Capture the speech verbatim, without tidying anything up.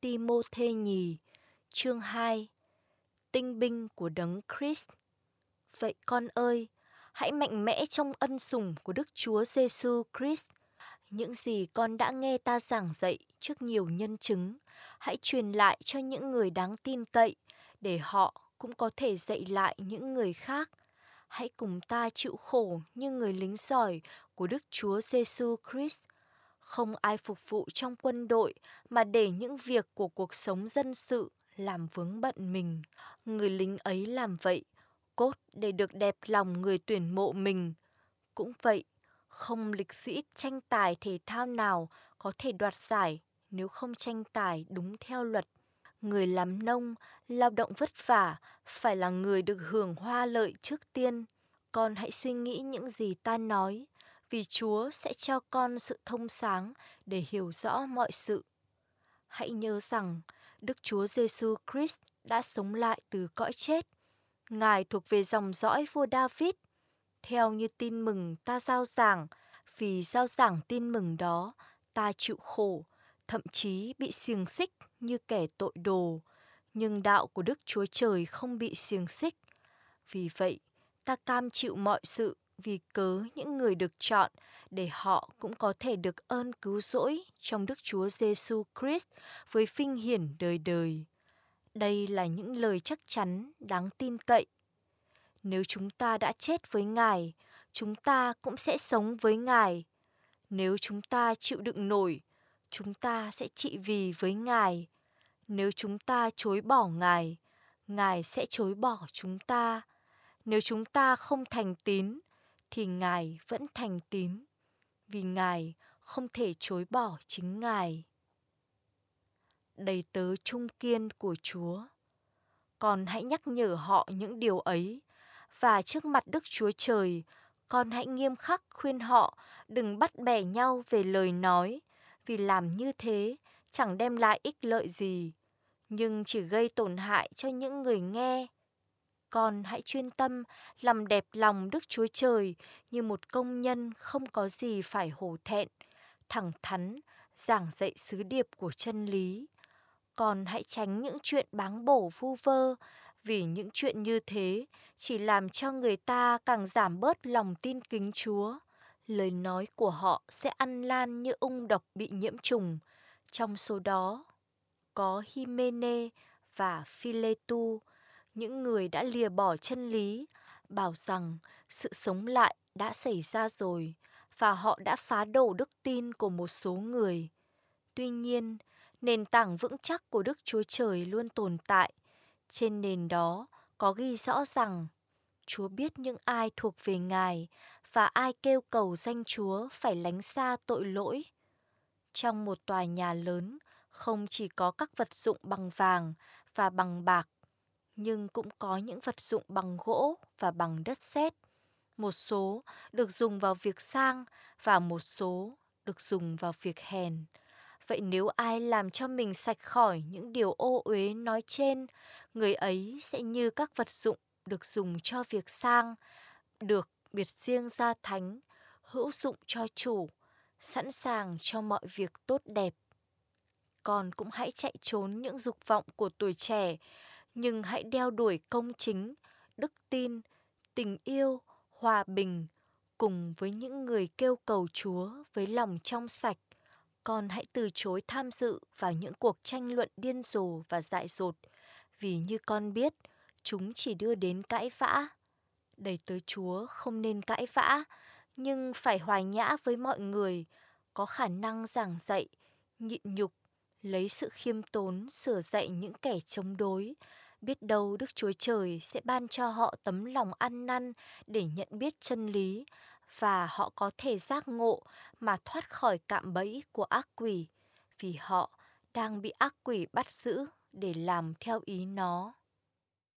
Ti-mô-thê nhì, chương hai. Tinh binh của Đấng Christ. Vậy con ơi, hãy mạnh mẽ trong ân sủng của Đức Chúa Giêsu Christ. Những gì con đã nghe ta giảng dạy trước nhiều nhân chứng, hãy truyền lại cho những người đáng tin cậy, để họ cũng có thể dạy lại những người khác. Hãy cùng ta chịu khổ như người lính giỏi của Đức Chúa Giêsu Christ. Không ai phục vụ trong quân đội mà để những việc của cuộc sống dân sự làm vướng bận mình. Người lính ấy làm vậy, cốt để được đẹp lòng người tuyển mộ mình. Cũng vậy, không lịch sĩ tranh tài thể thao nào có thể đoạt giải nếu không tranh tài đúng theo luật. Người làm nông, lao động vất vả, phải là người được hưởng hoa lợi trước tiên. Con hãy suy nghĩ những gì ta nói, vì Chúa sẽ cho con sự thông sáng để hiểu rõ mọi sự. Hãy nhớ rằng, Đức Chúa Giêsu Christ đã sống lại từ cõi chết. Ngài thuộc về dòng dõi vua David. Theo như tin mừng ta rao giảng, vì rao giảng tin mừng đó, ta chịu khổ, thậm chí bị xiềng xích như kẻ tội đồ. Nhưng đạo của Đức Chúa Trời không bị xiềng xích. Vì vậy, ta cam chịu mọi sự vì cớ những người được chọn, để họ cũng có thể được ơn cứu rỗi trong Đức Chúa Giêsu Christ với vinh hiển đời đời. Đây là những lời chắc chắn đáng tin cậy. Nếu chúng ta đã chết với Ngài, chúng ta cũng sẽ sống với Ngài. Nếu chúng ta chịu đựng nổi, chúng ta sẽ trị vì với Ngài. Nếu chúng ta chối bỏ Ngài, Ngài sẽ chối bỏ chúng ta. Nếu chúng ta không thành tín, thì Ngài vẫn thành tín, vì Ngài không thể chối bỏ chính Ngài. Đầy tớ trung kiên của Chúa. Con hãy nhắc nhở họ những điều ấy, và trước mặt Đức Chúa Trời, con hãy nghiêm khắc khuyên họ đừng bắt bẻ nhau về lời nói, vì làm như thế chẳng đem lại ích lợi gì, nhưng chỉ gây tổn hại cho những người nghe. Con hãy chuyên tâm làm đẹp lòng Đức Chúa Trời như một công nhân không có gì phải hổ thẹn, thẳng thắn, giảng dạy sứ điệp của chân lý. Con hãy tránh những chuyện báng bổ vu vơ, vì những chuyện như thế chỉ làm cho người ta càng giảm bớt lòng tin kính Chúa. Lời nói của họ sẽ ăn lan như ung độc bị nhiễm trùng. Trong số đó có Hymene và Philetu, những người đã lìa bỏ chân lý, bảo rằng sự sống lại đã xảy ra rồi, và họ đã phá đổ đức tin của một số người. Tuy nhiên, nền tảng vững chắc của Đức Chúa Trời luôn tồn tại. Trên nền đó có ghi rõ rằng Chúa biết những ai thuộc về Ngài, và ai kêu cầu danh Chúa phải lánh xa tội lỗi. Trong một tòa nhà lớn, không chỉ có các vật dụng bằng vàng và bằng bạc, nhưng cũng có những vật dụng bằng gỗ và bằng đất sét. Một số được dùng vào việc sang và một số được dùng vào việc hèn. Vậy nếu ai làm cho mình sạch khỏi những điều ô uế nói trên, người ấy sẽ như các vật dụng được dùng cho việc sang, được biệt riêng ra thánh, hữu dụng cho chủ, sẵn sàng cho mọi việc tốt đẹp. Con cũng hãy chạy trốn những dục vọng của tuổi trẻ, nhưng hãy đeo đuổi công chính, đức tin, tình yêu, hòa bình, cùng với những người kêu cầu Chúa với lòng trong sạch. Con hãy từ chối tham dự vào những cuộc tranh luận điên rồ và dại dột, vì như con biết, chúng chỉ đưa đến cãi vã. Đầy tớ Chúa không nên cãi vã, nhưng phải hòa nhã với mọi người, có khả năng giảng dạy, nhịn nhục, lấy sự khiêm tốn sửa dạy những kẻ chống đối. Biết đâu Đức Chúa Trời sẽ ban cho họ tấm lòng ăn năn để nhận biết chân lý, và họ có thể giác ngộ mà thoát khỏi cạm bẫy của ác quỷ, vì họ đang bị ác quỷ bắt giữ để làm theo ý nó.